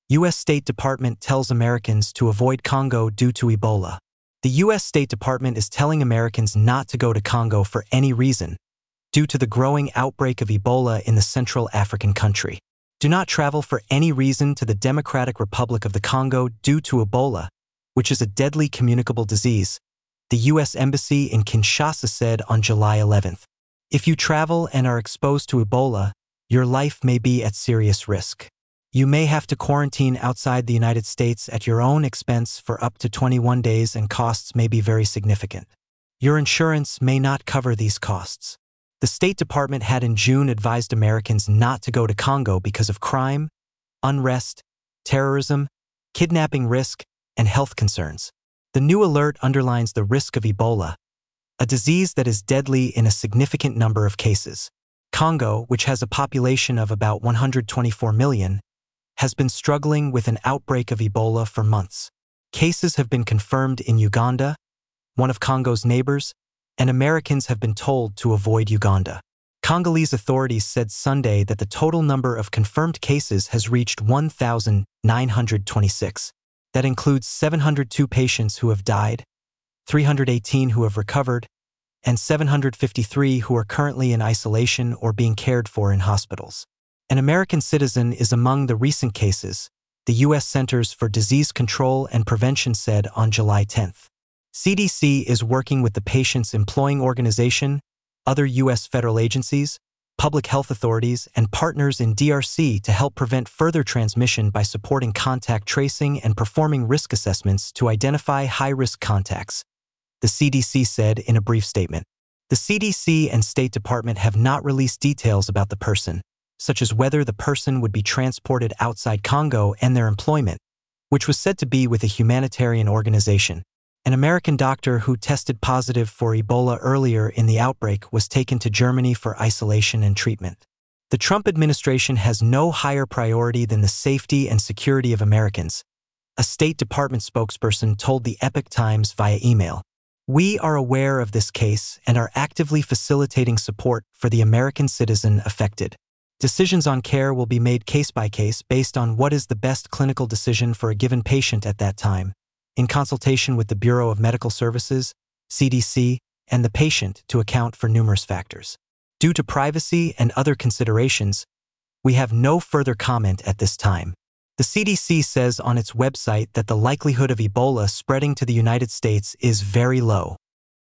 U.S. State Department tells Americans to avoid Congo due to Ebola. The U.S. State Department is telling Americans not to go to Congo for any reason, due to the growing outbreak of Ebola in the Central African country. Do not travel for any reason to the Democratic Republic of the Congo due to Ebola, which is a deadly communicable disease, the U.S. Embassy in Kinshasa said on July 11th. If you travel and are exposed to Ebola, your life may be at serious risk. You may have to quarantine outside the United States at your own expense for up to 21 days, and costs may be very significant. Your insurance may not cover these costs. The State Department had in June advised Americans not to go to Congo because of crime, unrest, terrorism, kidnapping risk, and health concerns. The new alert underlines the risk of Ebola, a disease that is deadly in a significant number of cases. Congo, which has a population of about 124 million, has been struggling with an outbreak of Ebola for months. Cases have been confirmed in Uganda, one of Congo's neighbors, and Americans have been told to avoid Uganda. Congolese authorities said Sunday that the total number of confirmed cases has reached 1,926. That includes 702 patients who have died, 318 who have recovered, and 753 who are currently in isolation or being cared for in hospitals. An American citizen is among the recent cases, the U.S. Centers for Disease Control and Prevention said on July 10th. CDC is working with the Patients Employing Organization, other U.S. federal agencies, public health authorities, and partners in DRC to help prevent further transmission by supporting contact tracing and performing risk assessments to identify high-risk contacts, the CDC said in a brief statement. The CDC and State Department have not released details about the person, such as whether the person would be transported outside Congo and their employment, which was said to be with a humanitarian organization. An American doctor who tested positive for Ebola earlier in the outbreak was taken to Germany for isolation and treatment. The Trump administration has no higher priority than the safety and security of Americans, a State Department spokesperson told the Epoch Times via email. We are aware of this case and are actively facilitating support for the American citizen affected. Decisions on care will be made case by case based on what is the best clinical decision for a given patient at that time, in consultation with the Bureau of Medical Services, CDC, and the patient to account for numerous factors. Due to privacy and other considerations, we have no further comment at this time. The CDC says on its website that the likelihood of Ebola spreading to the United States is very low.